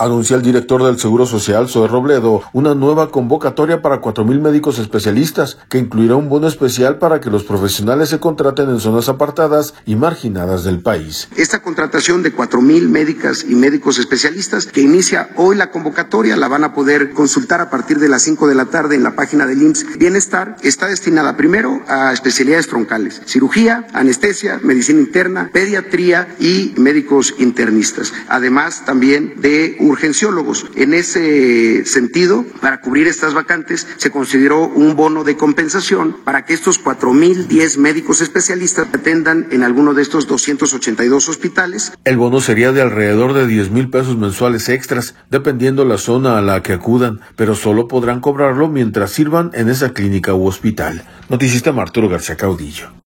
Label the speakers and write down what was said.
Speaker 1: Anuncia el director del Seguro Social, Zoe Robledo, una nueva convocatoria para 4,000 médicos especialistas, que incluirá un bono especial para que los profesionales se contraten en zonas apartadas y marginadas del país.
Speaker 2: Esta contratación de 4,000 médicas y médicos especialistas, que inicia hoy la convocatoria, la van a poder consultar a partir de las 5 de la tarde en la página del IMSS Bienestar, está destinada primero a especialidades troncales, cirugía, anestesia, medicina interna, pediatría y médicos internistas, además también de urgenciólogos. En ese sentido, para cubrir estas vacantes, se consideró un bono de compensación para que estos 4,010 médicos especialistas atendan en alguno de estos 282 hospitales.
Speaker 1: El bono sería de alrededor de 10,000 pesos mensuales extras, dependiendo la zona a la que acudan, pero solo podrán cobrarlo mientras sirvan en esa clínica u hospital. Noticista Arturo García Caudillo.